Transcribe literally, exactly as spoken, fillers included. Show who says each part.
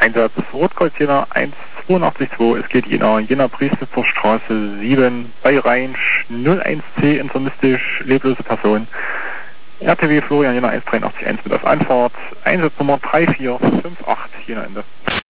Speaker 1: Einsatz Rotgold Jena eins zwei acht zwei, es geht Jena, Jena Priesnitzer Straße sieben, bei Rheinsch null eins C, intermistisch, leblose Person. R T W Florian Jena eins drei acht eins mit auf Anfahrt, Einsatznummer drei vier fünf acht, Jena Ende.